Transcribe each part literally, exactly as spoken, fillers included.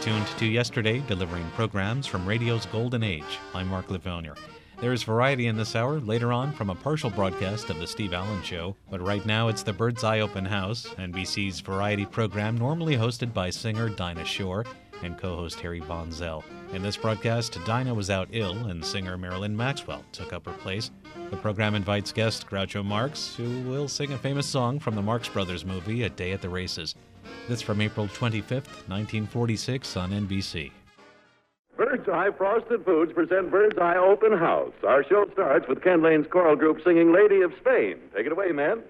tuned to Yesterday, delivering programs from radio's golden age. I'm Mark Lavounier. There's variety in this hour, later on from a partial broadcast of The Steve Allen Show. But right now it's the Bird's Eye Open House, N B C's variety program normally hosted by singer Dinah Shore and co-host Harry Von Zell. In this broadcast, Dinah was out ill and singer Marilyn Maxwell took up her place. The program invites guest Groucho Marx, who will sing a famous song from the Marx Brothers movie, A Day at the Races. This from April twenty-fifth, nineteen forty-six on N B C. Bird's Eye Frosted Foods present Bird's Eye Open House. Our show starts with Ken Lane's choral group singing Lady of Spain. Take it away, man.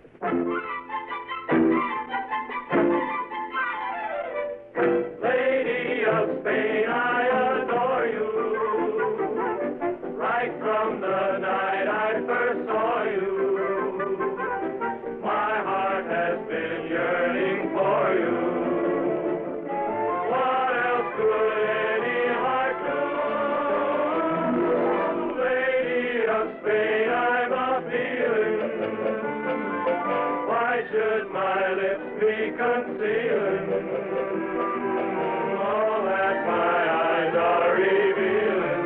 Lady of Spain, I adore you. Right from the night I first saw you, my heart has been yearning for you. What else could any heart do? Lady of Spain, I'm a feeling. Why should my lips be concealing all that my eyes are revealing?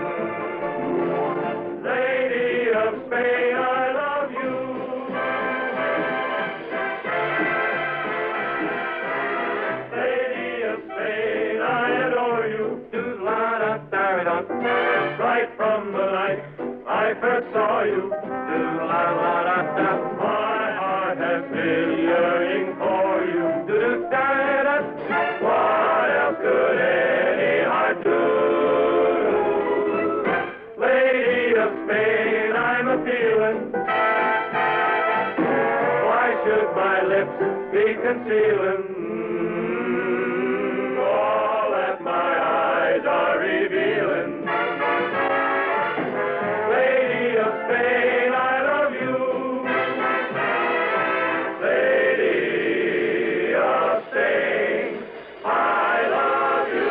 Lady of Spain, I love you. Lady of Spain, I adore you. Do-la-da-da-da. Right from the night I first saw you. Do-la-la-da-da. My heart has been yearning for you. Do-do-da-da. What else could any heart do? Lady of Spain, I'm a feeling. Why should my lips be concealing all that my eyes are revealing? Lady of Spain, I love you. Lady of Spain, I love you.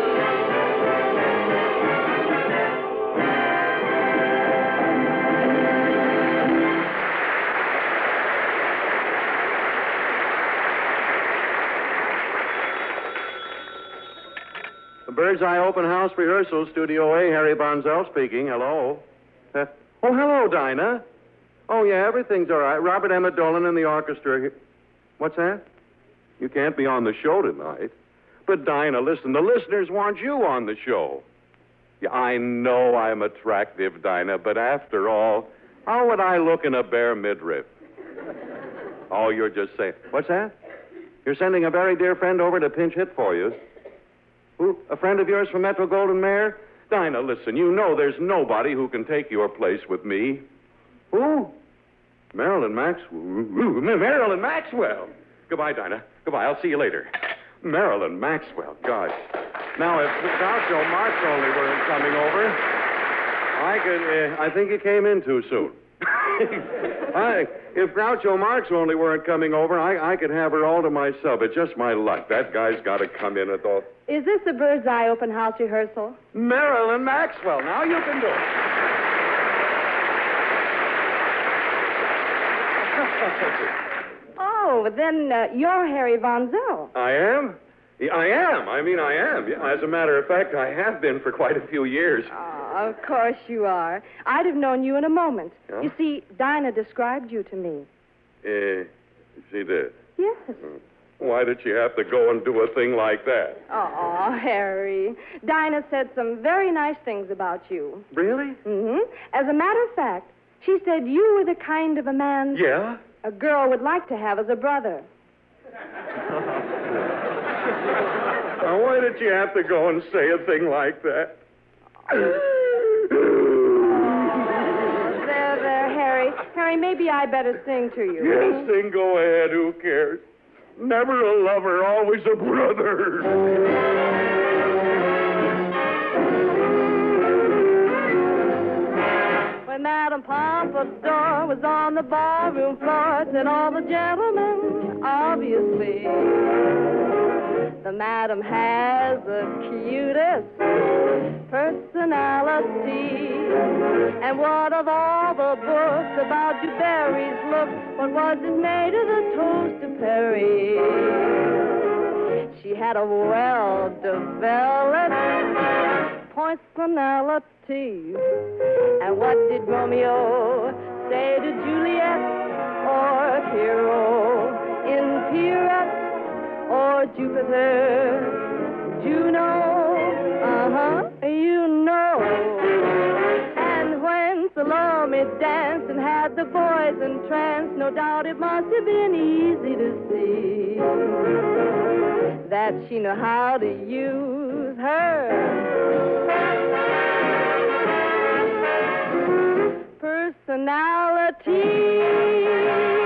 The Bird's Eye Open House Rehearsal, Studio A, Harry Bonzell speaking. Hello. Uh, oh, hello, Dinah. Oh, yeah, everything's all right. Robert Emmett Dolan and the orchestra here. What's that? You can't be on the show tonight. But, Dinah, listen, the listeners want you on the show. Yeah, I know I'm attractive, Dinah, but after all, how would I look in a bare midriff? Oh, you're just saying. What's that? You're sending a very dear friend over to pinch hit for you. Who? A friend of yours from Metro Golden Mayer? Dinah, listen, you know there's nobody who can take your place with me. Who? Marilyn Maxwell. Ooh, Marilyn Maxwell. Goodbye, Dinah. Goodbye. I'll see you later. Marilyn Maxwell. God. Now, if Groucho Marx only weren't coming over, I could. Uh, I think he came in too soon. I, if Groucho Marx only weren't coming over, I, I could have her all to myself. It's just my luck. That guy's got to come in at all. Is this the Bird's Eye Open House rehearsal? Marilyn Maxwell. Now you can do it. Oh, then uh, you're Harry Von Zell. I am? Yeah, I am. I mean, I am. Yeah, as a matter of fact, I have been for quite a few years. Oh, of course you are. I'd have known you in a moment. Yeah? You see, Dinah described you to me. Uh, she did. Yes. Hmm. Why did she have to go and do a thing like that? Oh, Harry. Dinah said some very nice things about you. Really? Mm-hmm. As a matter of fact, she said you were the kind of a man Yeah? a girl would like to have as a brother. Now, why did you have to go and say a thing like that? Oh, there, there, Harry. Harry, maybe I better sing to you. Yes, then go ahead. Who cares? Never a lover, always a brother. When Madame Pompadour was on the ballroom floor, it said all the gentlemen, obviously. The Madam has the cutest personality. And what of all the books about Du Barry's look, what was it made of the toast of Perry? She had a well-developed personality. And what did Romeo say to Juliet or Hero in Pierrot or Jupiter, Juno? Uh-huh, you know. And when Salome danced and had the boys entranced, no doubt it must have been easy to see that she knew how to use her personality.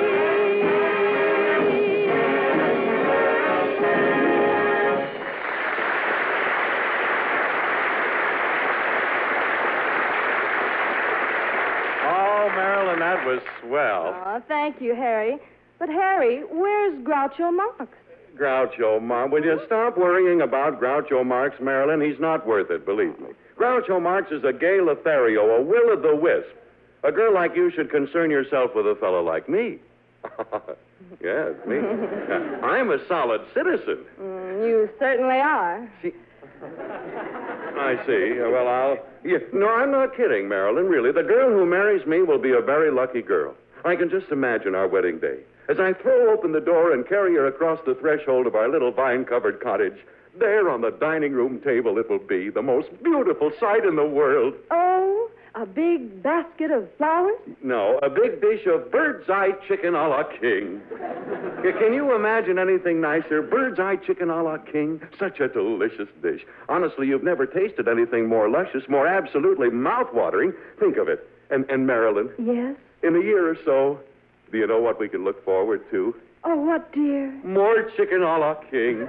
Marilyn, that was swell. Oh, thank you, Harry. But, Harry, where's Groucho Marx? Groucho Marx. Will you stop worrying about Groucho Marx, Marilyn? He's not worth it, believe me. Groucho Marx is a gay Lothario, a will-o'-the-wisp. A girl like you should concern yourself with a fellow like me. Yes, me. I'm a solid citizen. Mm, you certainly are. See... I see. Well, I'll... Yeah, no, I'm not kidding, Marilyn, really. The girl who marries me will be a very lucky girl. I can just imagine our wedding day. As I throw open the door and carry her across the threshold of our little vine-covered cottage, there on the dining room table it will be, the most beautiful sight in the world. Oh, a big basket of flowers? No, a big dish of bird's-eye chicken a la king. Yeah, can you imagine anything nicer? Bird's-eye chicken a la king? Such a delicious dish. Honestly, you've never tasted anything more luscious, more absolutely mouth-watering. Think of it. And, and Marilyn? Yes? In a year or so, do you know what we can look forward to? Oh, what, dear? More chicken a la king.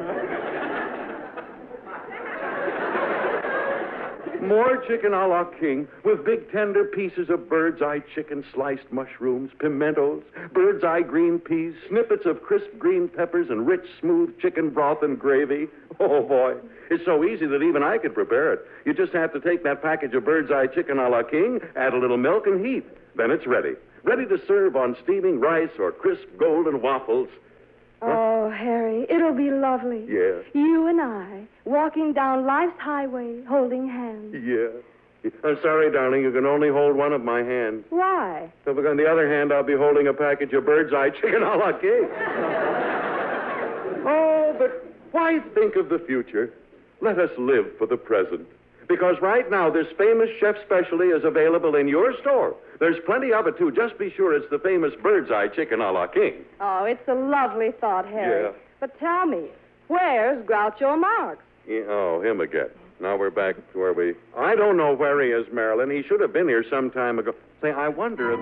More chicken a la king with big tender pieces of bird's-eye chicken, sliced mushrooms, pimentos, bird's-eye green peas, snippets of crisp green peppers, and rich, smooth chicken broth and gravy. Oh, boy. It's so easy that even I could prepare it. You just have to take that package of bird's-eye chicken a la king, add a little milk, and heat. Then it's ready. Ready to serve on steaming rice or crisp golden waffles. Oh, Harry, it'll be lovely. Yeah. You and I, walking down life's highway, holding hands. Yeah. I'm sorry, darling, you can only hold one of my hands. Why? So, on the other hand, I'll be holding a package of bird's-eye chicken a la king. Oh, but why think of the future? Let us live for the present. Because right now, this famous chef specialty is available in your store. There's plenty of it, too. Just be sure it's the famous bird's-eye chicken a la king. Oh, it's a lovely thought, Harry. Yeah. But tell me, where's Groucho Marx? Yeah, oh, him again. Now we're back to where we... I don't know where he is, Marilyn. He should have been here some time ago. Say, I wonder if...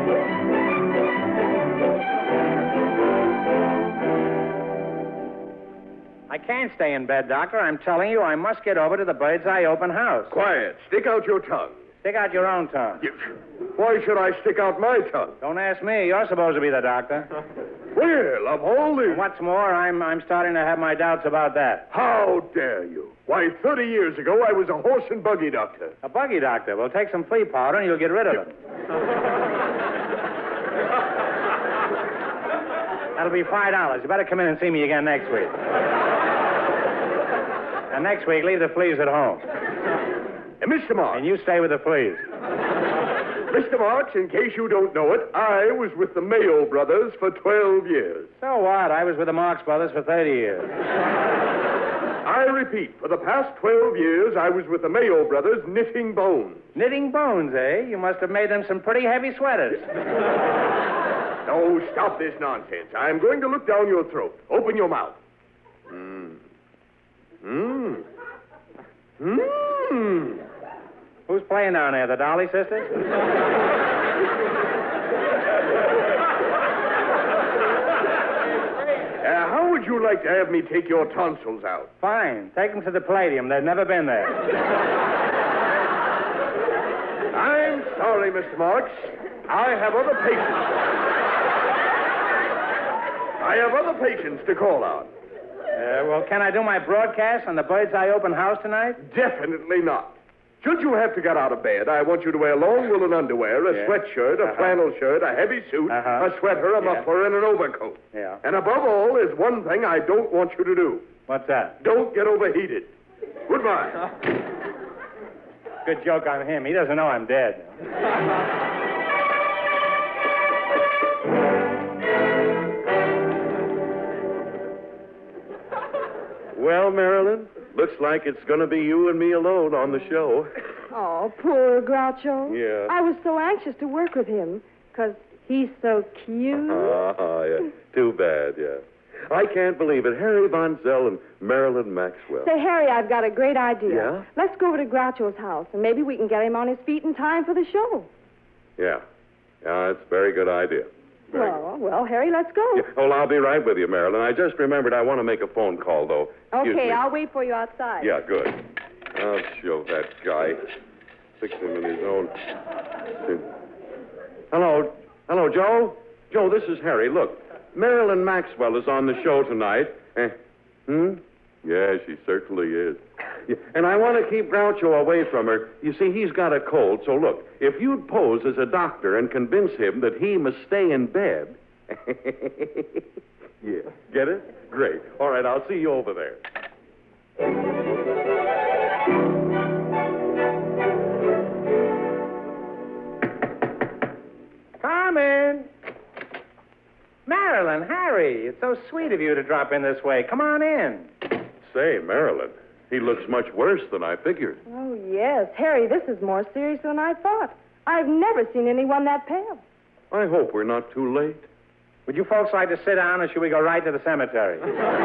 I can't stay in bed, Doctor. I'm telling you, I must get over to the Bird's Eye open house. Quiet. Stick out your tongue. Stick out your own tongue. You... Why should I stick out my tongue? Don't ask me. You're supposed to be the doctor. Well, of all the... And what's more, I'm I'm starting to have my doubts about that. How dare you? Why, thirty years ago, I was a horse and buggy doctor. A buggy doctor. Well, take some flea powder and you'll get rid of it. That'll be five dollars. You better come in and see me again next week. And next week, leave the fleas at home. Uh, Mister Marx. And you stay with the fleas. Mister Marx, in case you don't know it, I was with the Mayo brothers for twelve years. So what? I was with the Marx Brothers for thirty years. I repeat, for the past twelve years, I was with the Mayo brothers knitting bones. Knitting bones, eh? You must have made them some pretty heavy sweaters. No, stop this nonsense. I'm going to look down your throat. Open your mouth. Mmm. Mmm. Mmm. Who's playing down there? The Dolly Sisters? Uh, how would you like to have me take your tonsils out? Fine. Take them to the Palladium. They've never been there. I'm sorry, Mister Marx. I have other patients. I have other patients to call on. Uh, well, can I do my broadcast on the Bird's Eye open house tonight? Definitely not. Should you have to get out of bed, I want you to wear long woolen underwear, a Yeah. sweatshirt, a Uh-huh. flannel shirt, a heavy suit, Uh-huh. a sweater, a Yeah. muffler, and an overcoat. Yeah. And above all, there's one thing I don't want you to do. What's that? Don't get overheated. Goodbye. Good joke on him. He doesn't know I'm dead. Well, Marilyn, looks like it's going to be you and me alone on the show. Oh, poor Groucho. Yeah. I was so anxious to work with him, because he's so cute. Ah, yeah. Too bad, yeah. I can't believe it. Harry Von Zell and Marilyn Maxwell. Say, Harry, I've got a great idea. Yeah? Let's go over to Groucho's house, and maybe we can get him on his feet in time for the show. Yeah. Yeah, it's a very good idea. Very Well, well, Harry, let's go. good. Yeah. Oh, I'll be right with you, Marilyn. I just remembered I want to make a phone call, though. Excuse Okay, me. I'll wait for you outside. Yeah, good. I'll show that guy. Fix him in his own. Hello. Hello, Joe? Joe, this is Harry. Look, Marilyn Maxwell is on the show tonight. Eh, hmm? Yeah, she certainly is. Yeah, and I want to keep Groucho away from her. You see, he's got a cold, so look, if you'd pose as a doctor and convince him that he must stay in bed. Yeah, get it? Great. All right, I'll see you over there. Come in. Marilyn, Harry, it's so sweet of you to drop in this way. Come on in. Say, Marilyn, he looks much worse than I figured. Oh, yes. Harry, this is more serious than I thought. I've never seen anyone that pale. I hope we're not too late. Would you folks like to sit down, or should we go right to the cemetery?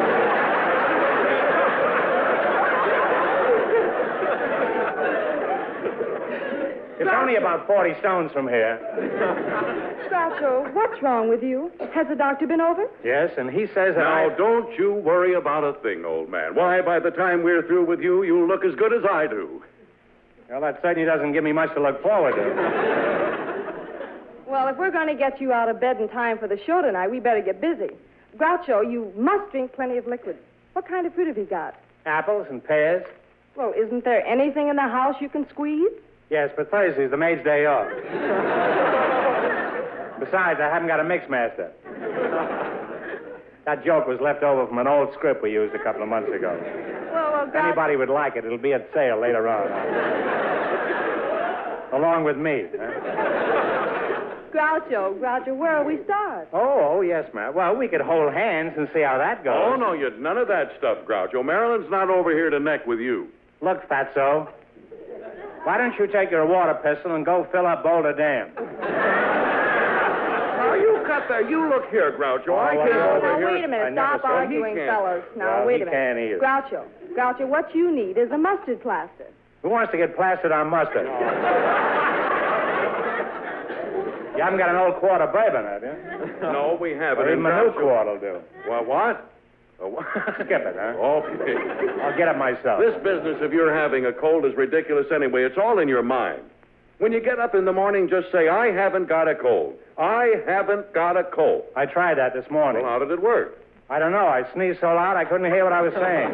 It's only about forty stones from here. Groucho, what's wrong with you? Has the doctor been over? Yes, and he says that Now, I... don't you worry about a thing, old man. Why, by the time we're through with you, you'll look as good as I do. Well, that certainly doesn't give me much to look forward to. Well, if we're going to get you out of bed in time for the show tonight, we better get busy. Groucho, you must drink plenty of liquid. What kind of fruit have you got? Apples and pears? Well, isn't there anything in the house you can squeeze? Yes, but Thursday's the maid's day off. Besides, I haven't got a mix master. That joke was left over from an old script we used a couple of months ago. Well, well, If Groucho... anybody would like it, it'll be at sale later on. Along with me. Huh? Groucho, Groucho, where'll we start? Oh, oh, yes, ma'am. Well, we could hold hands and see how that goes. Oh, no, you none of that stuff, Groucho. Marilyn's not over here to neck with you. Look, Fatso, why don't you take your water pistol and go fill up Boulder Dam? Now, you cut that. You look here, Groucho. I well, can't now, over Now, here. wait a I minute. never Stop saw- he arguing, can't. fellas. Now, Well, wait he a minute. can't either. Groucho, Groucho, what you need is a mustard plaster. Who wants to get plastered on mustard? You haven't got an old quart of bourbon, have you? No, we haven't. Well, even And a new Groucho- quart will do. Well, what? Oh, what? Skip it, huh? Okay. I'll get it myself. This business of your having a cold is ridiculous anyway. It's all in your mind. When you get up in the morning, just say, I haven't got a cold. I haven't got a cold. I tried that this morning. Well, how did it work? I don't know. I sneezed so loud I couldn't hear what I was saying.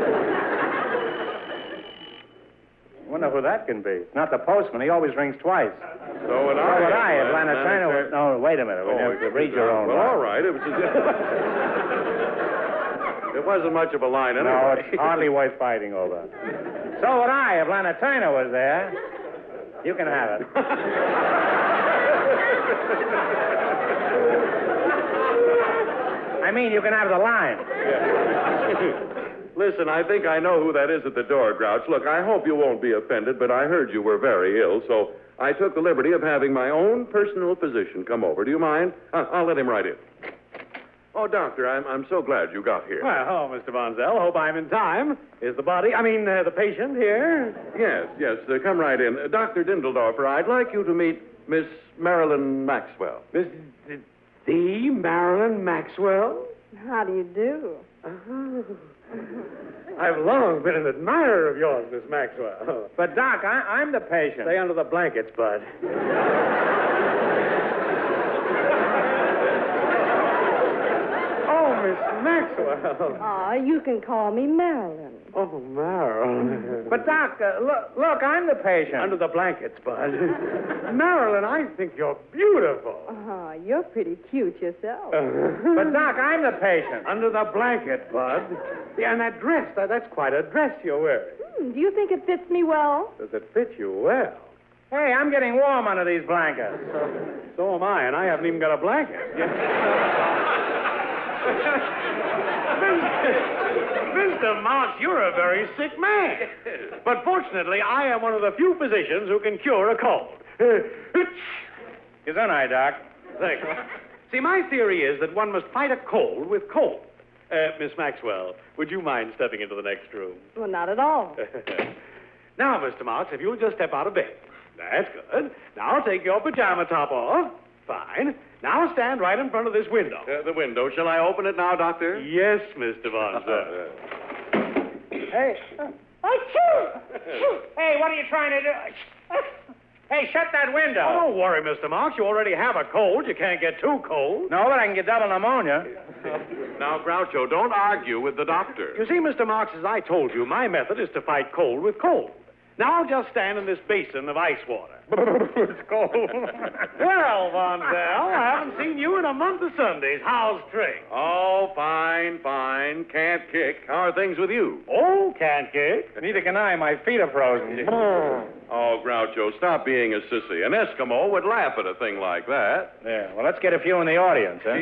Wonder who that can be. It's not the postman. He always rings twice. So would So I. would I. Well, Atlanta then Turner. it's- would- No, wait a minute. Oh, We have to it read was, your uh, own Well, line. all right. It was just... It wasn't much of a line anyway. No, it's hardly worth fighting over. So would I. If Atlanta Turner was there. You can have it. I mean, you can have the line. Listen, I think I know who that is at the door, Grouch. Look, I hope you won't be offended, but I heard you were very ill, so I took the liberty of having my own personal physician come over. Do you mind? Uh, I'll let him right in. Oh, Doctor, I'm, I'm so glad you got here. Well, oh, Mister Von Zell, hope I'm in time. Is the body, I mean, uh, the patient here? Yes, yes, uh, come right in. Uh, Doctor Dindledorfer, I'd like you to meet Miss Marilyn Maxwell. Miss the Marilyn Maxwell? How do you do? I've long been an admirer of yours, Miss Maxwell. But, Doc, I, I'm the patient. Stay under the blankets, Bud. Oh, Miss Maxwell. Ah, you can call me Marilyn. Oh, Marilyn. But, Doc, uh, look, look, I'm the patient. Under the blankets, Bud. Marilyn, I think you're beautiful. Ah, you're pretty cute yourself. But, Doc, I'm the patient. Under the blanket, Bud. Yeah, and that dress, that, that's quite a dress you're wearing. Do you think it fits me well? Does it fit you well? Hey, I'm getting warm under these blankets. So am I, and I haven't even got a blanket. Mister March, you're a very sick man. But fortunately, I am one of the few physicians who can cure a cold. Good night, Doc. Thanks. See, my theory is that one must fight a cold with cold. Uh, Miss Maxwell, would you mind stepping into the next room? Well, not at all. Now, Mister Marks, if you'll just step out of bed. That's good. Now take your pajama top off. Fine. Now stand right in front of this window. Uh, the window. Shall I open it now, Doctor? Yes, Mister Von Zell. Hey. Oh, hey, what are you trying to do? Hey, shut that window. Oh, don't worry, Mister Marks. You already have a cold. You can't get too cold. No, but I can get double pneumonia. Now, Groucho, don't argue with the doctor. You see, Mister Marks, as I told you, my method is to fight cold with cold. Now I'll just stand in this basin of ice water. It's cold. Well, Von Zell, I haven't seen you in a month of Sundays. How's Trink? Oh, fine, fine. Can't kick. How are things with you? Oh, can't kick. Neither can I. My feet are frozen. Oh, Groucho, stop being a sissy. An Eskimo would laugh at a thing like that. Yeah, well, let's get a few in the audience, huh?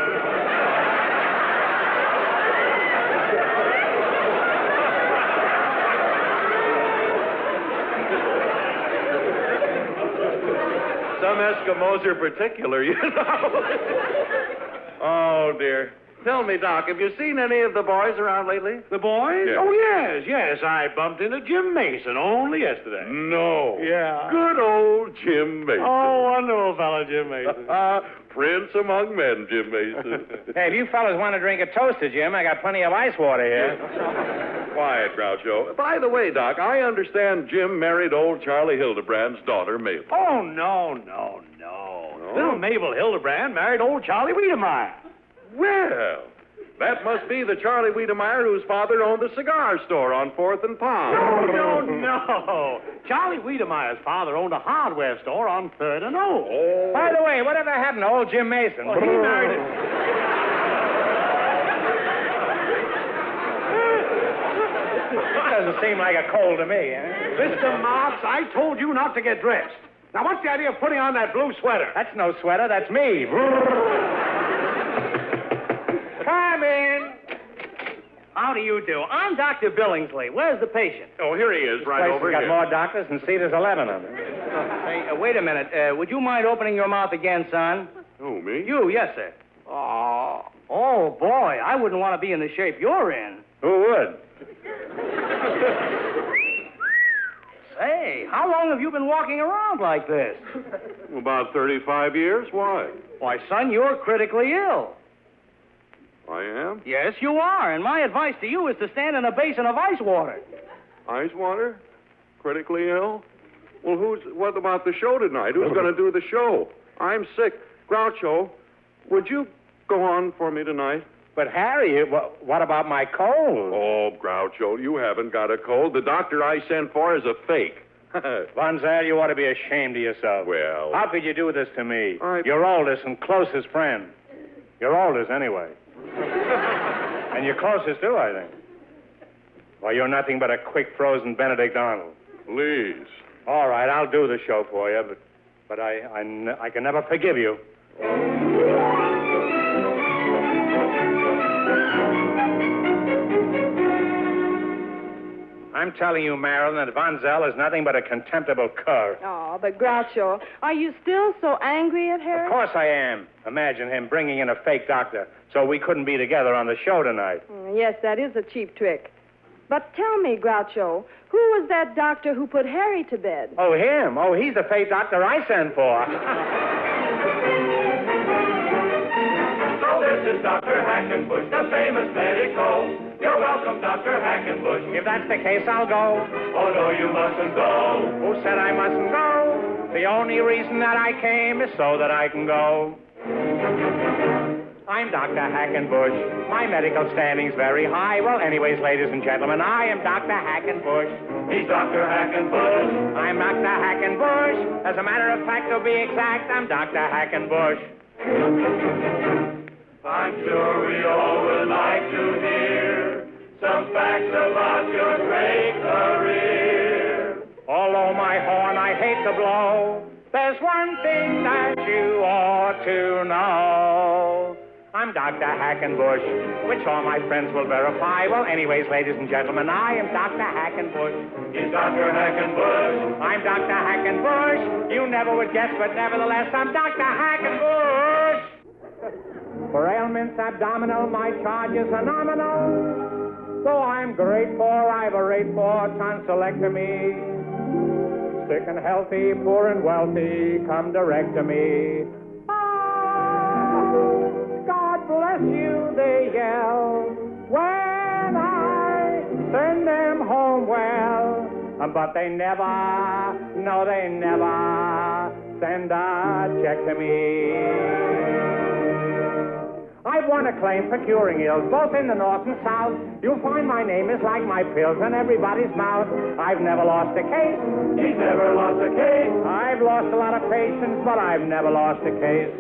Some Eskimos are particular, you know. Oh, dear. Tell me, Doc, have you seen any of the boys around lately? The boys? Yes. Oh, yes, yes. I bumped into Jim Mason only yesterday. No. Yeah. Good old Jim Mason. Oh, wonderful fellow, Jim Mason. Prince among men, Jim Mason. Hey, if you fellas want to drink a toaster, Jim, I got plenty of ice water here. Quiet, Groucho. By the way, Doc, I understand Jim married old Charlie Hildebrand's daughter, Mabel. Oh, no, no, no, no. Little Mabel Hildebrand married old Charlie Wiedemeyer. Well, that must be the Charlie Wiedemeyer whose father owned the cigar store on fourth and Palm. No, no, no. Charlie Wiedemeyer's father owned a hardware store on third and O. Oh. By the way, whatever happened to old Jim Mason? Well, he married it. Doesn't seem like a cold to me, eh? Mister Marks, I told you not to get dressed. Now, what's the idea of putting on that blue sweater? That's no sweater, that's me. Come in. How do you do? I'm Doctor Billingsley. Where's the patient? Oh, here he is, right Place over has got here. more doctors than seat is eleven of them. Hey, uh, wait a minute. Uh, would you mind opening your mouth again, son? Who, me? You, yes, sir. Oh, oh boy, I wouldn't want to be in the shape you're in. Who would? Say, how long have you been walking around like this? About thirty-five years. Why? Why, son, you're critically ill. I am? Yes, you are, and my advice to you is to stand in a basin of ice water. Ice water? Critically ill? Well, who's... What about the show tonight? Who's going to do the show? I'm sick. Groucho, would you go on for me tonight? But, Harry, what, what about my cold? Oh, Groucho, you haven't got a cold. The doctor I sent for is a fake. Von Zell, you ought to be ashamed of yourself. Well... How could you do this to me? I- Your oldest and closest friend. Your oldest, anyway. And your closest, too, I think. Well, you're nothing but a quick frozen Benedict Arnold. Please. All right, I'll do the show for you, but, but I, I, n- I can never forgive you. I'm telling you, Marilyn, that Von Zell is nothing but a contemptible cur. Oh, but Groucho, are you still so angry at Harry? Of course I am. Imagine him bringing in a fake doctor so we couldn't be together on the show tonight. Mm, yes, that is a cheap trick. But tell me, Groucho, who was that doctor who put Harry to bed? Oh, him? Oh, he's the fake doctor I sent for. So this is Doctor Hackenbush, the famous medico. You're welcome, Doctor Hackenbush. If that's the case, I'll go. Oh, no, you mustn't go. Who said I mustn't go? The only reason that I came is so that I can go. I'm Doctor Hackenbush. My medical standing's very high. Well, anyways, ladies and gentlemen, I am Doctor Hackenbush. He's Doctor Hackenbush. I'm Doctor Hackenbush. As a matter of fact, to be exact, I'm Doctor Hackenbush. I'm sure we all would like to hear some facts about your great career. hate to blow. There's one thing that you ought to know. I'm Doctor Hackenbush, which all my friends will verify. Well, anyways, ladies and gentlemen, I am Doctor Hackenbush. He's Doctor Hackenbush. I'm Doctor Hackenbush. You never would guess, but nevertheless, I'm Doctor Hackenbush. For ailments abdominal, my charge is phenomenal. So I'm great for, I've a rate for tonsillectomy. Sick and healthy, poor and wealthy, come direct to me. Ah, God bless you, they yell, when I send them home well. But they never, no, they never send a check to me. I've won a claim for curing ills, both in the north and south. You'll find my name is like my pills in everybody's mouth. I've never lost a case. He's never lost a case. I've lost a lot of patients, but I've never lost a case.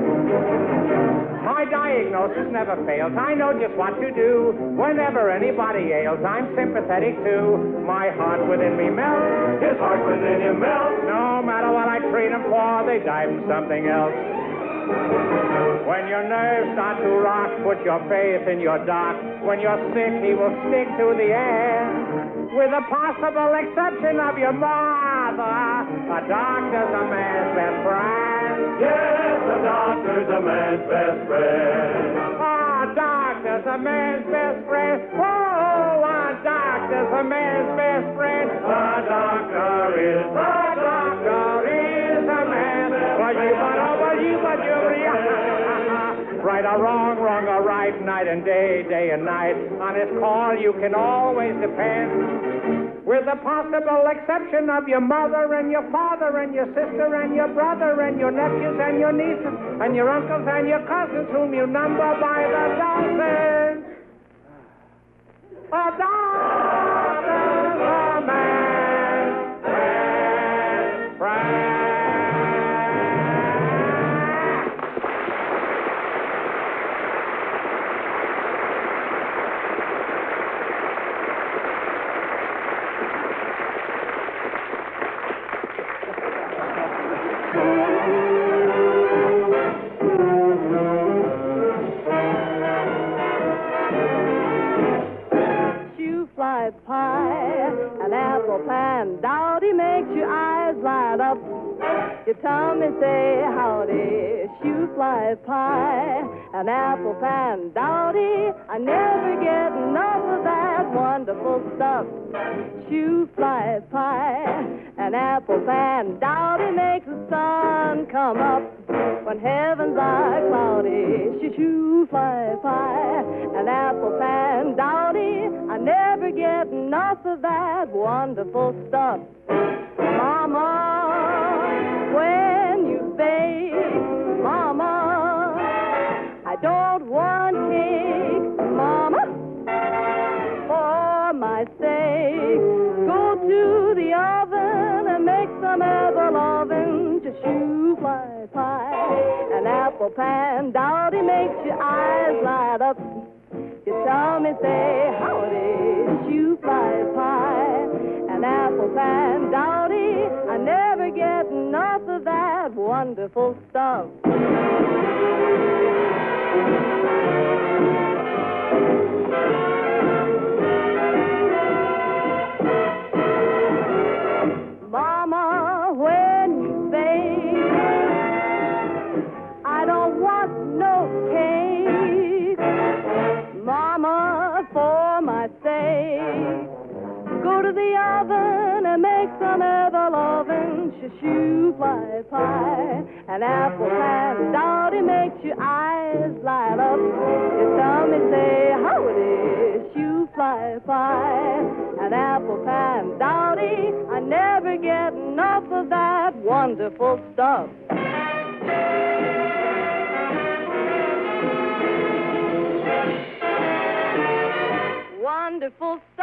My diagnosis never fails. I know just what to do. Whenever anybody ails, I'm sympathetic too. My heart within me melts. His heart within him melts. No matter what I treat him for, they die from something else. When your nerves start to rock, put your faith in your doc. When you're sick, he will stick to the end. With the possible exception of your mother, a doctor's a man's best friend. Yes, a doctor's a man's best friend. A doctor's a man's best friend. Oh, a doctor's a man's best friend. A doctor is, A doctor is a man. Well, you but over you but you right or wrong, wrong or right, night and day, day and night. On his call you can always depend. With the possible exception of your mother and your father and your sister and your brother and your nephews and your nieces and your uncles and your cousins whom you number by the dozen. A doctor's a man's best friend. Shoe-fly pie, an apple pan, dowdy makes your eyes light up. Your tummy say howdy, shoe-fly pie, an apple pan, dowdy. I never get enough of that wonderful stuff. Shoe-fly pie, an apple pan, dowdy makes the sun come up. When heavens are cloudy, shoe-fly pie, an apple pan, dowdy. I never get enough of that wonderful stuff. Mama, when you bake, Mama, I don't want cake, Mama, for my sake. Go to the oven and make some apple oven to shoe-fly pie. An apple pan, dowdy makes your eyes light up. You tell me, say, howdy, shoe-fly pie. An apple pan, dowdy. I never get enough of that wonderful stuff. Mama, when you bake, I don't want no cake. Mama, for my sake, go to the oven and make some apple oven, shoe-fly pie. An apple pan, dowdy makes your eyes light up. You tell me, say, howdy, shoe-fly pie. An apple pan, dowdy. I never get enough of that wonderful stuff. Wonderful stuff.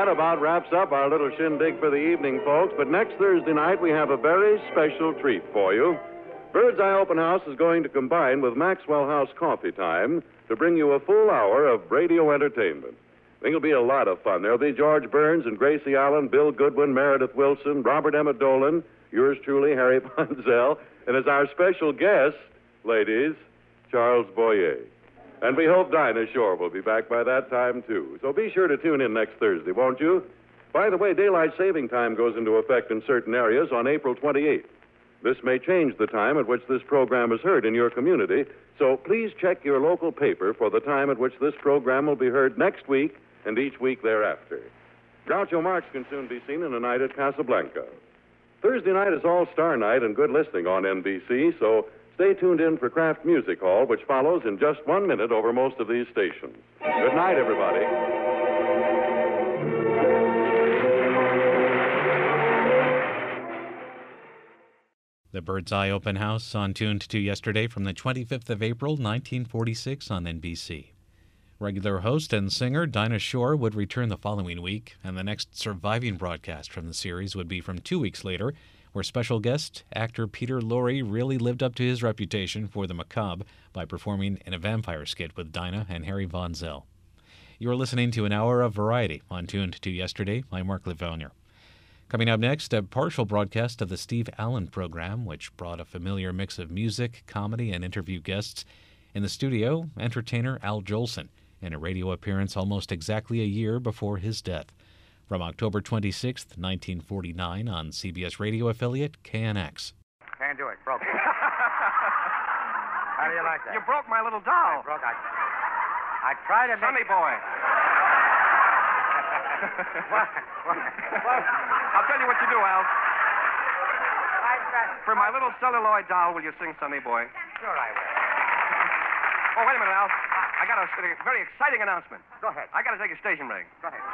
about wraps up our little shindig for the evening, folks. But next Thursday night, we have a very special treat for you. Bird's Eye Open House is going to combine with Maxwell House Coffee Time to bring you a full hour of radio entertainment. I think it'll be a lot of fun. There'll be George Burns and Gracie Allen, Bill Goodwin, Meredith Wilson, Robert Emmett Dolan, yours truly, Harry Bonzell, and as our special guest, ladies, Charles Boyer. And we hope Dinah Shore will be back by that time, too. So be sure to tune in next Thursday, won't you? By the way, daylight saving time goes into effect in certain areas on April twenty-eighth. This may change the time at which this program is heard in your community, so please check your local paper for the time at which this program will be heard next week and each week thereafter. Groucho Marx can soon be seen in A Night at Casablanca. Thursday night is All-Star Night and good listening on N B C, so stay tuned in for Kraft Music Hall, which follows in just one minute over most of these stations. Good night, everybody. The Bird's Eye Open House on Tuned to yesterday from the twenty-fifth of April, nineteen forty-six on N B C. Regular host and singer Dinah Shore would return the following week, and the next surviving broadcast from the series would be from two weeks later, where special guest actor Peter Lorre really lived up to his reputation for the macabre by performing in a vampire skit with Dinah and Harry Von Zell. You're listening to an hour of variety on Tuned to Yesterday. I'm Mark Lavounier. Coming up next, a partial broadcast of the Steve Allen program, which brought a familiar mix of music, comedy, and interview guests. In the studio, entertainer Al Jolson, in a radio appearance almost exactly a year before his death. From October twenty-sixth, nineteen forty-nine, on C B S radio affiliate K N X. Can't do it. Broke it. How do you like that? You broke my little doll. I broke. I, I tried to. Sonny boy. what? What? What? I'll tell you what you do, Al. For my little celluloid doll, will you sing Sonny Boy? Sure I will. Oh, wait a minute, Al. I got a, a very exciting announcement. Go ahead. I got to take a station break. Go ahead.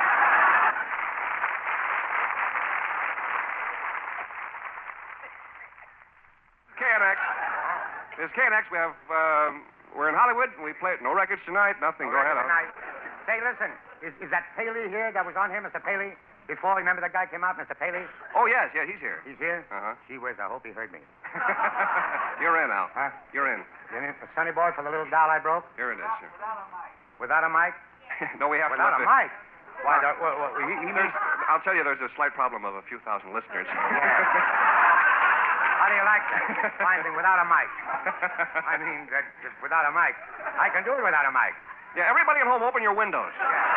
K N X. This is K N X. We have, um, we're in Hollywood, and we play no records tonight. Nothing. No Go ahead, Al. Tonight. Say, listen. Is, is that Paley here that was on here, Mister Paley? Before, remember that guy came out, Mister Paley? Oh, yes, yeah, he's here. He's here? Uh-huh. Gee whiz, I hope he heard me. You're in, Al. Huh? You're in. You're in for Sonny Boy for the little doll I broke? Here it is, sure. Without a mic? No, we have Without to... Without a mic? Why, the, well, well, he, he needs... I'll tell you, there's a slight problem of a few thousand listeners. Yeah. How do you like that? Fine thing, without a mic. I mean, that, that without a mic. I can do it without a mic. Yeah, everybody at home, open your windows. Yeah.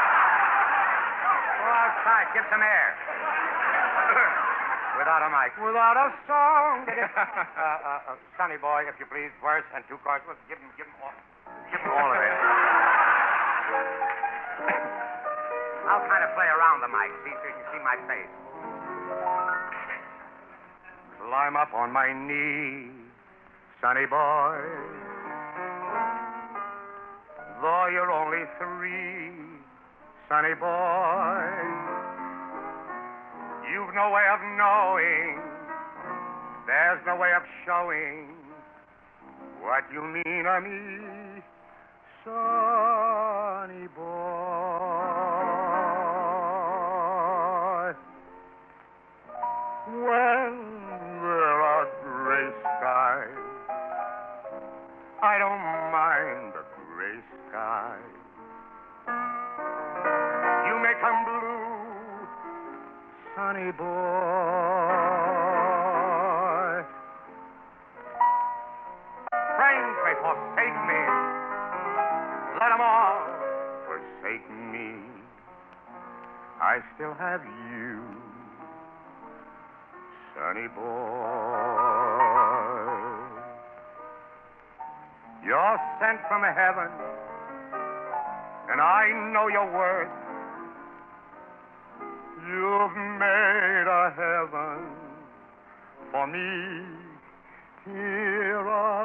Go outside, get some air. Without a mic. Without a song. uh, uh, uh, Sonny Boy, if you please, verse and two chords. Well, give him, give him all, give him all of it. I'll kind of play around the mic, see so you can see my face. Climb up on my knee, Sonny Boy. Though you're only three, Sonny Boy, you've no way of knowing, there's no way of showing what you mean to me, Sonny Boy. When there are gray skies, I don't mind the gray skies. You may come blue, Sonny Boy. Friends may forsake me, let them all forsake me. I still have you, Sonny Boy. You're sent from heaven, and I know your worth. You've made a heaven for me here on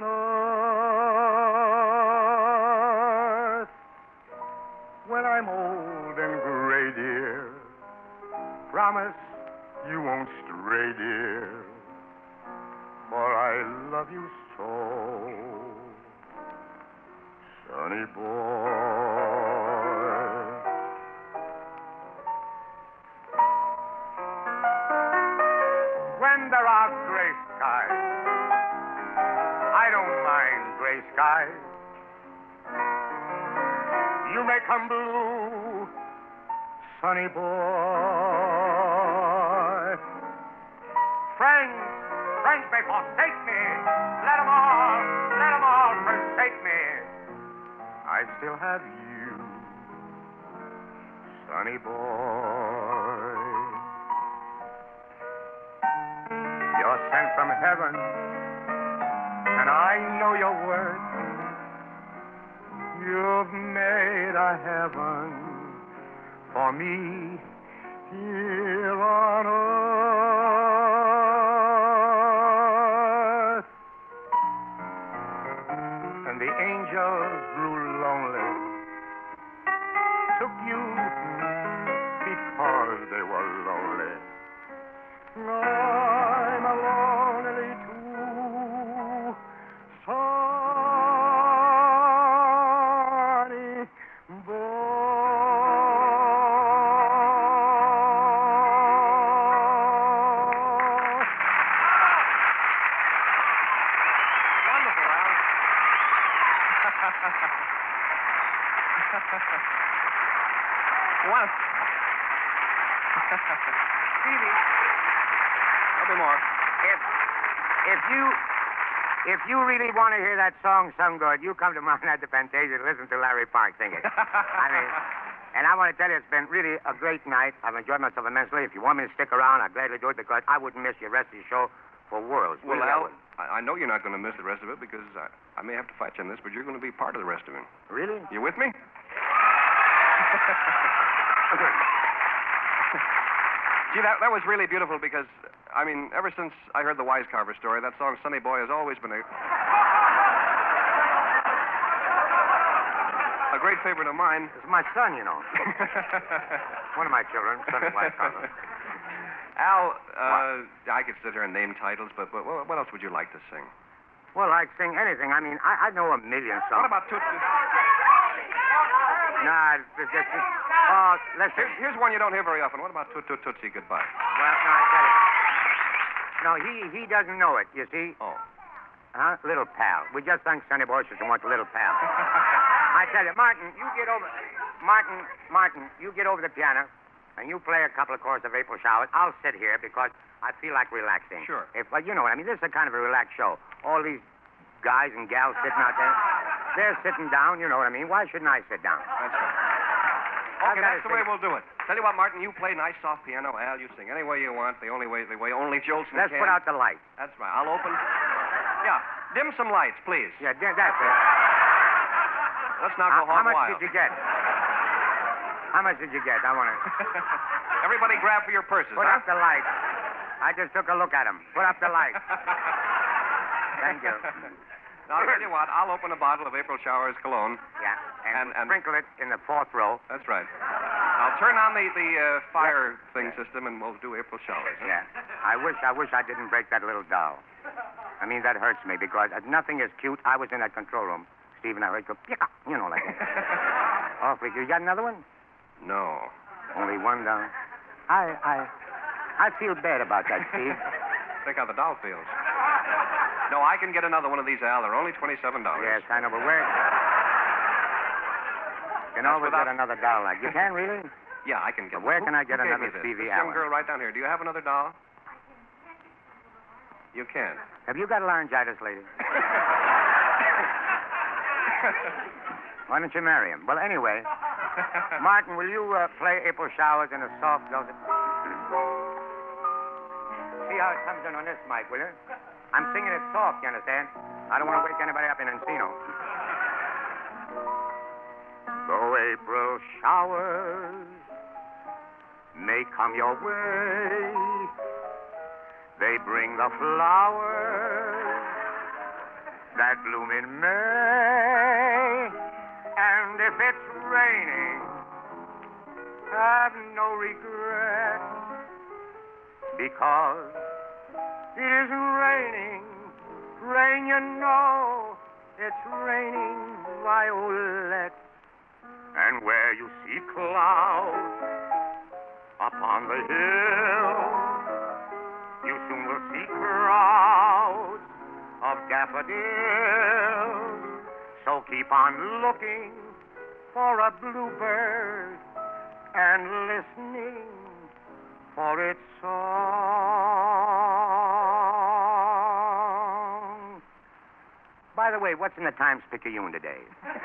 earth. When I'm old and gray, dear, promise you won't stray, dear, for I love you so, Sonny Boy. And there are gray skies. I don't mind gray skies. You may come blue, sunny boy. Friends, friends may forsake me. Let 'em all, let 'em all forsake me. I still have you, sunny boy. You're sent from heaven, and I know your worth. You've made a heaven for me here on earth. And the angels grew lonely, took you because they were lonely. I'm a lonely too, sunny One. Stevie. There'll be more. If if you if you really want to hear that song sung good, you come to mine at the Fantasia and listen to Larry Park sing it. I mean, and I want to tell you, it's been really a great night. I've enjoyed myself immensely. If you want me to stick around, I'd gladly do it because I wouldn't miss your rest of your show for worlds. Well, Really, I Al, wouldn't. I, I know you're not going to miss the rest of it because I, I may have to fight you on this, but you're going to be part of the rest of it. Really? You with me? Gee, that, that was really beautiful because, I mean, ever since I heard the Wise Carver story, that song, Sonny Boy, has always been a... a great favorite of mine. It's my son, you know. One of my children, son of Wise Carver. Al, uh, I could sit here and name titles, but, but what else would you like to sing? Well, I'd sing anything. I mean, I, I know a million songs. What about Toot Toot? Nah, it's, it's, it's, oh, listen. Here's, here's one you don't hear very often. What about Toot Toot Tootsie Goodbye? Well, no, I tell you. No, he, he doesn't know it, you see. Oh. Huh? Little Pal. We just sang Sonny Boy should want Little Pal. I tell you, Martin, you get over... Martin, Martin, you get over the piano, and you play a couple of chords of April Showers. I'll sit here because I feel like relaxing. Sure. If, well, you know what I mean. This is a kind of a relaxed show. All these guys and gals sitting out there, they're sitting down, you know what I mean. Why shouldn't I sit down? That's right. Okay, that's the way we'll do it. Tell you what, Martin, you play nice soft piano. Al, you sing any way you want, the only way, the way only Jolson Let's can. put out the lights. That's right. I'll open... Yeah, dim some lights, please. Yeah, dim, that's it. Let's not How, go how hog much wild. did you get? How much did you get? I want to... Everybody grab for your purses, Put huh? up the lights. I just took a look at them. Put up the lights. Thank you. Now, I'll tell you what, I'll open a bottle of April Showers cologne. Yeah, and, And- and- sprinkle it in the fourth row. That's right. I'll turn on the, the uh, fire thing system, and we'll do April Showers. Huh? Yeah. I wish I wish I didn't break that little doll. I mean, that hurts me because uh, nothing is cute. I was in that control room. Steve and I heard go, you know, like that. Oh, freak. You got another one? No. Only one down. I, I, I feel bad about that, Steve. Think how the doll feels. No, I can get another one of these, Al. They're only twenty-seven dollars. Yes, I know, but where... You can That's always without- get another doll like you can, really? Yeah, I can get But where Who- can I get who gave another me this? Stevie This young Allen? girl right down here. Do you have another doll? You can. Have you got laryngitis, lady? Why don't you marry him? Well, anyway, Martin, will you uh, play April Showers in a soft dulcet? See how it comes in on this mic, will you? I'm singing it soft, you understand? I don't want to wake anybody up in Encino. Though April showers may come your way, they bring the flowers that bloom in May. And if it's raining, have no regret, because it isn't raining. Rain, you know, it's raining violets. And where you see clouds upon the hill, you soon will see daffodils. So keep on looking for a bluebird and listening for its song. By the way, what's in the Times-Picayune today?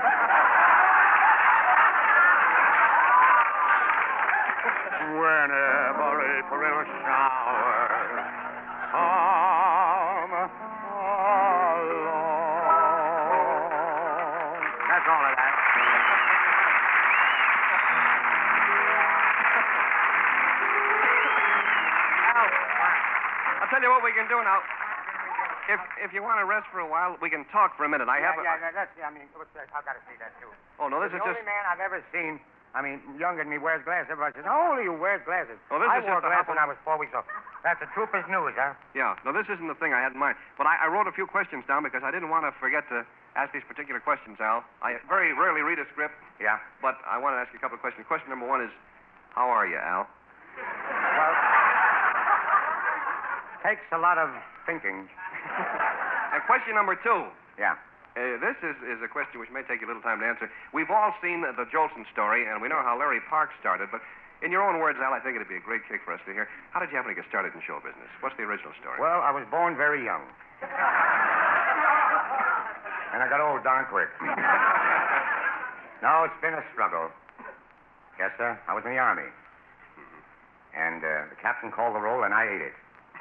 Whenever April showers come along. That's all of that. I'll tell you what we can do now. If if you want to rest for a while, we can talk for a minute. I yeah, have. A, yeah, yeah, that's. I mean, what's that? I've got to see that too. Oh no, this the is only just. man I've ever seen. I mean, younger than me, wears glasses. Everybody says, "How old are you? Wears glasses?" Oh, this I is wore just a glasses hop- when I was four weeks old. That's the trooper's news, huh? Yeah. No, this isn't the thing I had in mind. But I, I wrote a few questions down because I didn't want to forget to ask these particular questions, Al. I very rarely read a script, Yeah. but I want to ask you a couple of questions. Question number one is, how are you, Al? Well, takes a lot of thinking. And question number two. Yeah. Uh, this is, is a question which may take you a little time to answer. We've all seen the, the Jolson story, and we know how Larry Park started, but in your own words, Al, I think it'd be a great kick for us to hear. How did you happen to get started in show business? What's the original story? Well, I was born very young. And I got old darn quick. No, it's been a struggle. Yes, sir. I was in the Army. And uh, the captain called the roll, and I ate it.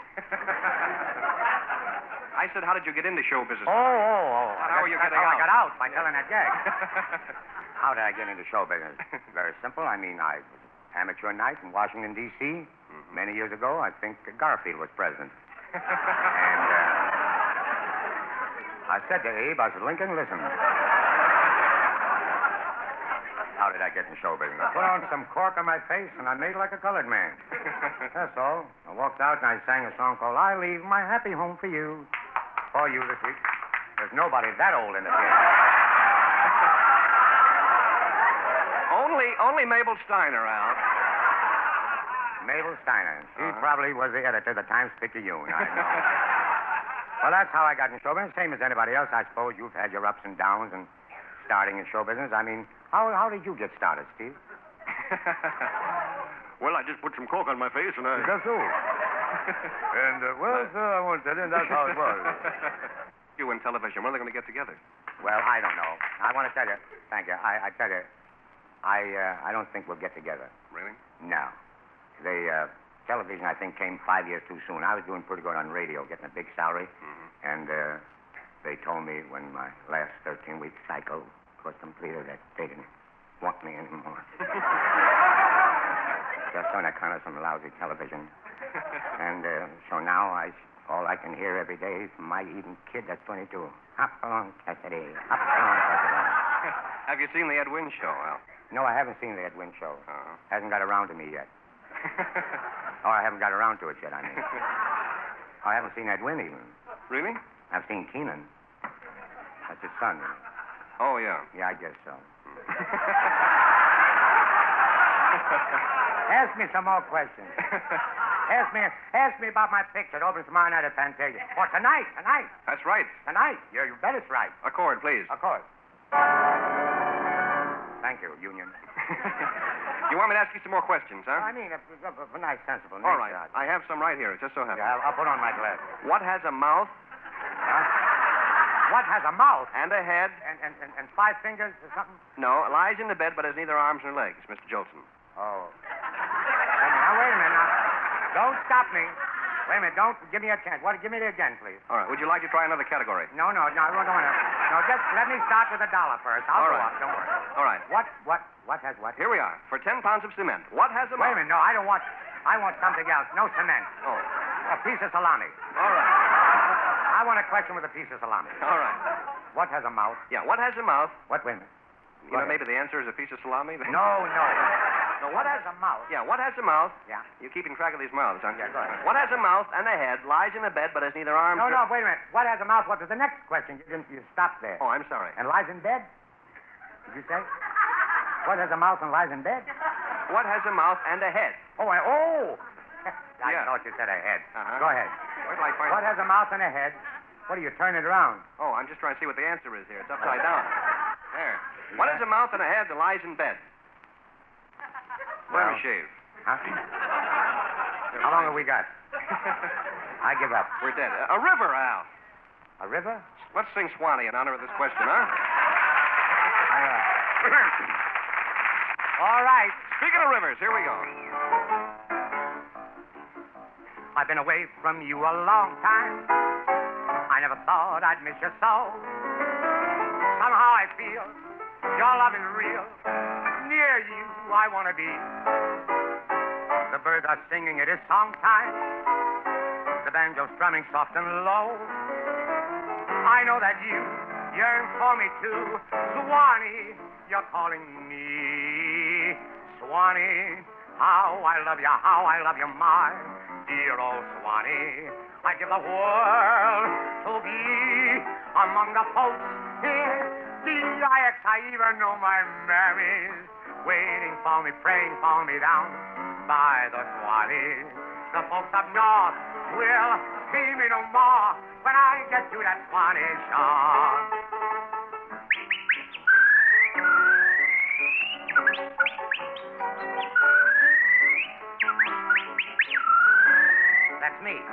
I said, how did you get into show business? Oh, oh, oh. How are you That's getting how out? I got out, by telling that gag. How did I get into show business? Very simple. I mean, I was amateur night in Washington, D C Mm-hmm. Many years ago. I think Garfield was president. And uh, I said to Abe, I said, Lincoln, listen. How did I get in show business? I put on some cork on my face, and I made like a colored man. That's all. I walked out, and I sang a song called I Leave My Happy Home for You. For you this week. There's nobody that old in the theater. Only, only Mabel Steiner, Al. Mabel Steiner. She Uh-huh. probably was the editor of the Times-Picayune, I know. Well, that's how I got in show business. Same as anybody else, I suppose. You've had your ups and downs and starting in show business. I mean, how, how did you get started, Steve? Well, I just put some cork on my face and I... Just who? And, uh, well, sir, I won't tell you, and that's how it was. You and television, when are they going to get together? Well, I don't know. I want to tell you. Thank you. I, I tell you, I uh, I don't think we'll get together. Really? No. The uh, television, I think, came five years too soon. I was doing pretty good on radio, getting a big salary. Mm-hmm. And uh, they told me when my last thirteen-week cycle was completed that they didn't want me anymore. Just on account of some lousy television. And uh, so now I, all I can hear every day is my Eden kid that's twenty-two. Hop along, Cassidy. Hop along, Cassidy. Have you seen the Ed Wynn show, Al? No, I haven't seen the Ed Wynn show. Uh-huh. Hasn't got around to me yet. Or I haven't got around to it yet, I mean. I haven't seen Ed Wynn even. Really? I've seen Keenan. That's his son. Oh, yeah. Yeah, I guess so. Ask me some more questions. Ask me, ask me about my picture. It opens tomorrow night at Fantasia. Or tonight, tonight, That's right. tonight. You, you bet it's right. Accord, please. Of course. Thank you, Union. You want me to ask you some more questions, huh? I mean, a, a, a nice, sensible All nature. right. I have some right here. It just so happens. Yeah, I'll, I'll put on my glasses. What has a mouth Huh? What has a mouth and a head? and, and, and, and five fingers or something? No, lies in the bed but has neither arms nor legs, Mister Jolson. Oh. Wait a minute. Now, wait a minute. Now, don't stop me. Wait a minute. Don't give me a chance. What? Give me it again, please. All right. Would you like to try another category? No, no, no. I don't want to. No, just let me start with a dollar first. I'll All go right. up. Don't worry. All right. What? What? What has what? Here we are. For ten pounds of cement. What has a Wait mouth? a minute. No, I don't want. I want something else. No cement. Oh. A piece of salami. All right. I want a question with a piece of salami. All right. What has a mouth? Yeah, what has a mouth? What? Wait a minute. You know, maybe the answer is a piece of salami? No, no. No, what has a mouth? Yeah, what has a mouth? Yeah. You're keeping track of these mouths, aren't you? Yeah, go ahead. What has a mouth and a head, lies in a bed, but has neither arms No, nor... no, wait a minute. What has a mouth? What was the next question? You didn't. You stopped there. Oh, I'm sorry. And lies in bed? Did you say? What has a mouth and lies in bed? What has a mouth and a head? Oh, I, oh! I Yeah. thought you said a head. Uh-huh. Go ahead. Where till I find What has a mouth and a head, What are you turning it around? Oh, I'm just trying to see what the answer is here. It's upside down. There. What is a mouth and a head that lies in bed? Let Well- me shave. Huh? How long have we got? I give up. We're dead. A, a river, Al. A river? Let's sing Swanee in honor of this question, huh? I, uh... All right. Speaking of rivers, here we go. I've been away from you a long time. I never thought I'd miss you so. Somehow I feel your loving real. Near you I want to be. The birds are singing, it is song time. The banjo strumming soft and low. I know that you yearn for me too. Swanee, you're calling me. Swanee, how I love you, how I love you, my dear old Swanee. I'd give the world to be among the folks here. D I X, I even know my mammies waiting for me, praying for me down by the Swanee. The folks up north will see me no more when I get to that Swanee shore. That's me.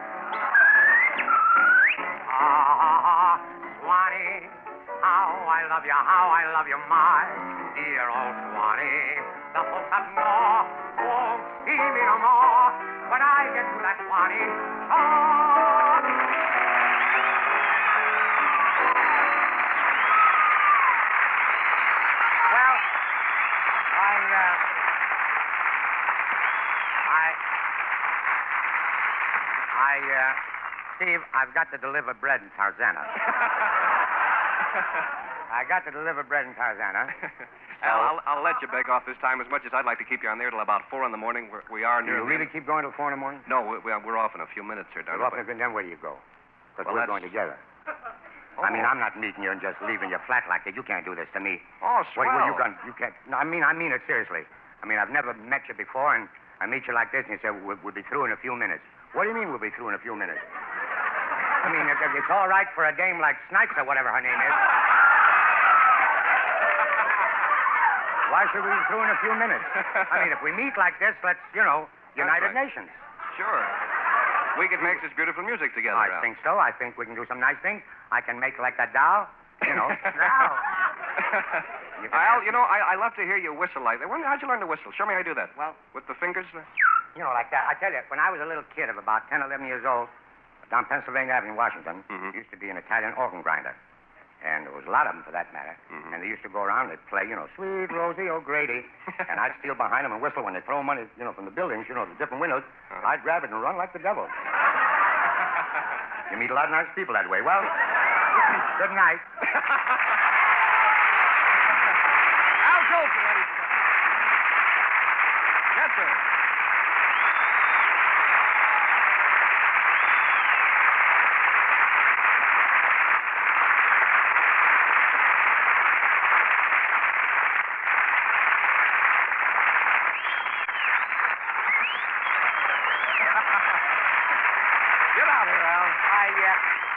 Ah, Swanee, how I love you, how I love you, my dear old Swanee. The folks up north won't see me no more when I get to that Swanee shore. Well, I, uh, I, I, uh, Steve, I've got to deliver bread in Tarzana. I got to deliver bread in Tarzana. Al, I'll, I'll let you beg off this time as much as I'd like to keep you on there till about four in the morning. We're, we are Do near you the- really keep going till four in the morning? No, we, we- we're off in a few minutes here, Well, darling. then where do you go? Because Well, we're that's- going together. Oh. I mean, I'm not meeting you and just leaving you flat like that. You can't do this to me. Oh, What, swell. what you going You can't. No, I mean, I mean it seriously. I mean, I've never met you before, and I meet you like this, and you say we'll, we'll be through in a few minutes. What do you mean we'll be through in a few minutes? I mean, it, it's all right for a dame like Snipes or whatever her name is. Why should we be through in a few minutes? I mean, if we meet like this, let's, you know, United right. Nations. Sure. We could make this beautiful music together, I Al. think so. I think we can do some nice things. I can make like that doll, you know. Doll. You can Al, have- you know, I, I love to hear you whistle like that. When, how'd you learn to whistle? Show me how you do that. Well- With the fingers? You know, like that. I tell you, when I was a little kid of about ten, eleven years old, down Pennsylvania Avenue, Washington, Mhm. used to be an Italian organ grinder. And there was a lot of them, for that matter. Mhm. And they used to go around, they'd play, you know, Sweet Rosie O'Grady. And I'd steal behind them and whistle when they throw money, you know, from the buildings, you know, the different windows. Uh-huh. I'd grab it and run like the devil. You meet a lot of nice people that way. Well, good night. Al Jolson, ladies and gentlemen. Yes, sir. Get out here, Al. I, uh...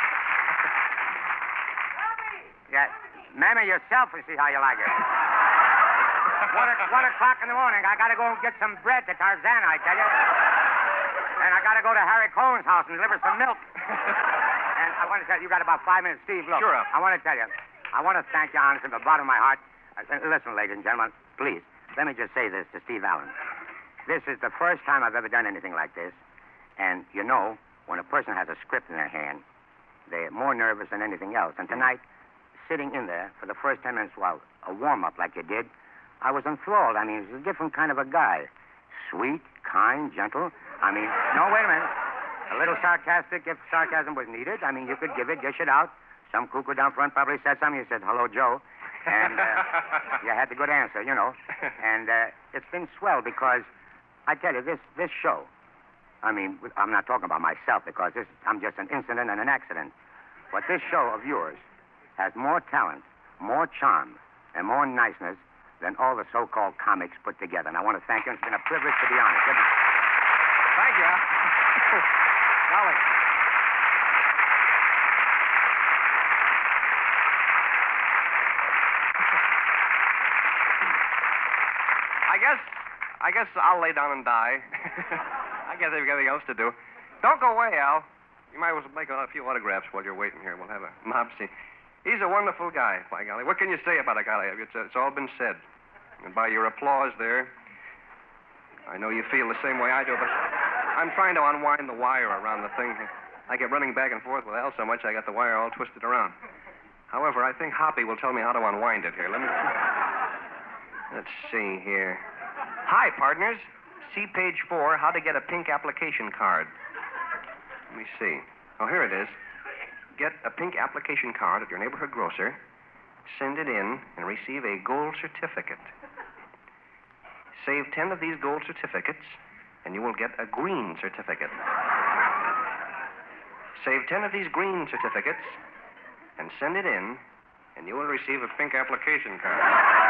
Yeah, mammy yourself and see how you like it. one, o- one o'clock in the morning. I gotta go and get some bread to Tarzana, I tell you. And I gotta go to Harry Cohen's house and deliver some milk. And I want to tell you, you got about five minutes, Steve. Look, Sure, Al. I want to tell you, I want to thank you, honest, from the bottom of my heart. Uh, listen, ladies and gentlemen, please, let me just say this to Steve Allen. This is the first time I've ever done anything like this. And you know, when a person has a script in their hand, they're more nervous than anything else. And tonight, sitting in there for the first ten minutes while a warm-up like you did, I was enthralled. I mean, he's a different kind of a guy. Sweet, kind, gentle. I mean, no, wait a minute. A little sarcastic if sarcasm was needed. I mean, you could give it, dish it out. Some cuckoo down front probably said something. You said, hello, Joe. And uh, you had the good answer, you know. And uh, it's been swell because, I tell you, this, this show, I mean, I'm not talking about myself because this, I'm just an incident and an accident. But this show of yours has more talent, more charm, and more niceness than all the so-called comics put together. And I want to thank you. It's been a privilege to be on it. Good night. Thank you, Al. Golly. I guess I'll lay down and die. I guess they've got anything else to do. Don't go away, Al. You might as well make a few autographs while you're waiting here. We'll have a mobsy. He's a wonderful guy, by golly. What can you say about a guy like that? It's, it's all been said. And by your applause there, I know you feel the same way I do, but I'm trying to unwind the wire around the thing. I get running back and forth with Al so much I got the wire all twisted around. However, I think Hoppy will tell me how to unwind it here. Let me... Let's see here. Hi, partners. See page four, how to get a pink application card. Let me see. Oh, here it is. Get a pink application card at your neighborhood grocer, send it in, and receive a gold certificate. Save ten of these gold certificates, and you will get a green certificate. Save ten of these green certificates, and send it in, and you will receive a pink application card.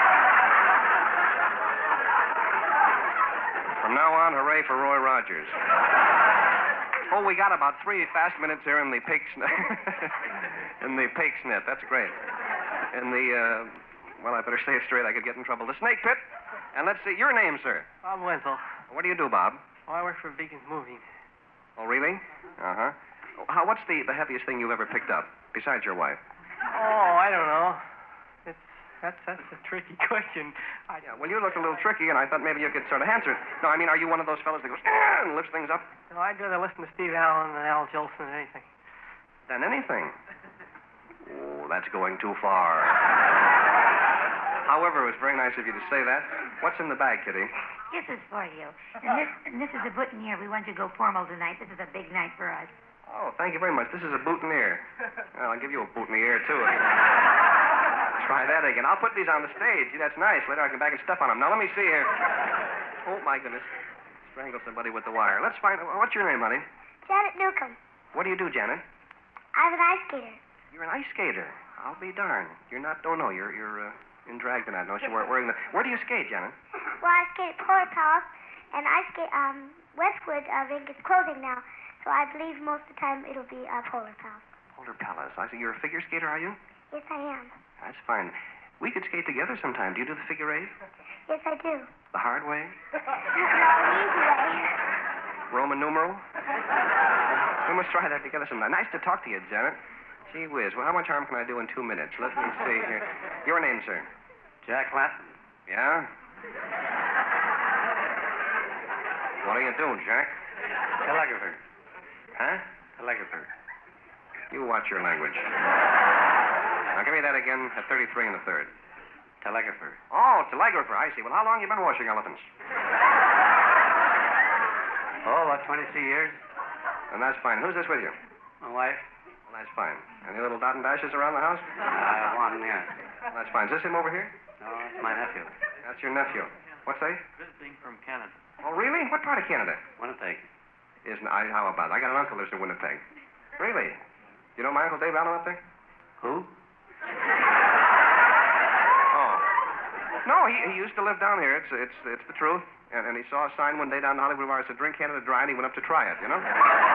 From now on, hooray for Roy Rogers. Oh, we got about three fast minutes here in the Pake's in the Pake's net. That's great. In the, uh, well, I better say it straight. I could get in trouble. The Snake Pit. And let's see, your name, sir. Bob Wenzel. What do you do, Bob? Oh, I work for Beacon's Moving. Oh, really? Uh-huh. How, what's the, the heaviest thing you've ever picked up, besides your wife? Oh, I don't know. It's that's that's a tricky question. I... Yeah, well, you looked a little tricky, and I thought maybe you could sort of answer it. No, I mean, are you one of those fellows that goes "Ah," and lifts things up? No, I'd rather listen to Steve Allen and Al Jolson than anything. Than anything? Oh, that's going too far. However, it was very nice of you to say that. What's in the bag, Kitty? This is for you. And this, and this is a boutonniere. We want you to go formal tonight. This is a big night for us. Oh, thank you very much. This is a boutonniere. Well, I'll give you a boutonniere, too. Try that again. I'll put these on the stage. Gee, that's nice. Later I can back and step on them. Now, let me see here. Oh, my goodness. Strangle somebody with the wire. Let's find... What's your name, honey? Janet Newcomb. What do you do, Janet? I'm an ice skater. You're an ice skater. I'll be darned. You're not... Oh, no, you're... you're uh, in drag tonight. No, you're wearing the... Where do you skate, Janet? Well, I skate at Polar Palace, and I skate... Um, Westwood, I think, is closing now. So I believe most of the time it'll be uh, Polar Palace. Polar Palace. I see. You're a figure skater, are you? Yes, I am. That's fine. We could skate together sometime. Do you do the figure eight? Yes, I do. The hard way? No, the easy way. Roman numeral? We must try that together sometime. Nice to talk to you, Janet. Gee whiz. Well, how much harm can I do in two minutes? Let me see here. Your name, sir? Jack Latin. Yeah? What do you do, Jack? Telegrapher. Huh? Telegrapher. You watch your language. Now, give me that again at thirty-three and a third. Telegrapher. Oh, telegrapher. I see. Well, how long have you been washing elephants? Oh, about twenty-three years. And that's fine. Who's this with you? My wife. Well, that's fine. Any little dot and dashes around the house? Uh, one, yeah. Well, that's fine. Is this him over here? No, it's my nephew. That's your nephew. What's that? Visiting from Canada. Oh, really? What part of Canada? Winnipeg. Isn't I? How about it? I got an uncle lives in Winnipeg. Really? You know my Uncle Dave Allen up there? Who? Oh. No, he, he used to live down here. It's it's it's the truth. And, and he saw a sign one day down in Hollywood where it said, "Drink Canada Dry," and he went up to try it, you know?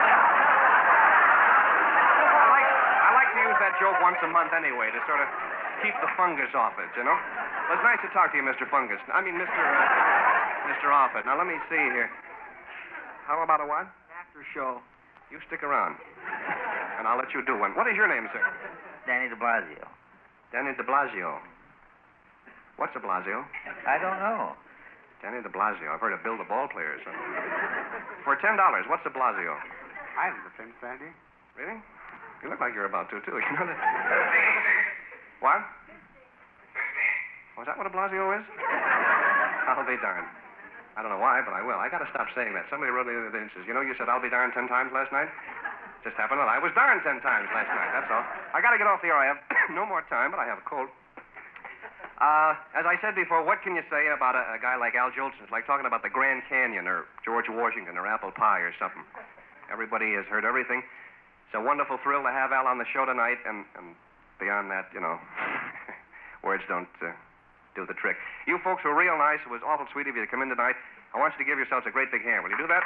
I like, I like to use that joke once a month anyway to sort of keep the fungus off it, you know? Well, it's nice to talk to you, Mister Fungus. I mean, Mister Uh, Mister Offit. Now, let me see here. How about a what? After show. You stick around, and I'll let you do one. What is your name, sir? Danny de Blasio. Danny de Blasio. What's a Blasio? I don't know. Danny de Blasio. I've heard of Bill the Ball Player or something. For ten dollars, what's a Blasio? I'm the Prince Sandy. Really? You look like you're about to, too. You know that? What? Was that what a Blasio is? I'll be darned. I don't know why, but I will. I got to stop saying that. Somebody wrote me the other day and says, you know, you said I'll be darned ten times last night? Just happened that I was darned ten times last night, that's all. I got to get off the air. I have no more time, but I have a cold. Uh, as I said before, what can you say about a, a guy like Al Jolson? It's like talking about the Grand Canyon or George Washington or apple pie or something. Everybody has heard everything. It's a wonderful thrill to have Al on the show tonight, and, and beyond that, you know, words don't uh, do the trick. You folks were real nice. It was awful sweet of you to come in tonight. I want you to give yourselves a great big hand. Will you do that?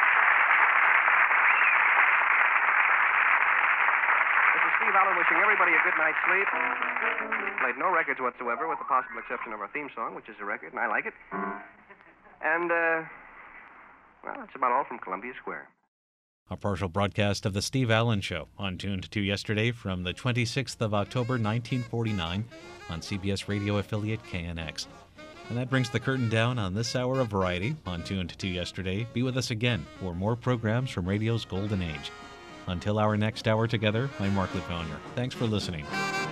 This is Steve Allen wishing everybody a good night's sleep. Played no records whatsoever, with the possible exception of our theme song, which is a record, and I like it. And, uh, well, that's about all from Columbia Square. A partial broadcast of The Steve Allen Show on Tuned to Yesterday from the twenty-sixth of October, nineteen forty-nine on C B S radio affiliate K N X. And that brings the curtain down on this hour of variety on Tuned to Yesterday. Be with us again for more programs from radio's golden age. Until our next hour together, I'm Mark Lefonier. Thanks for listening.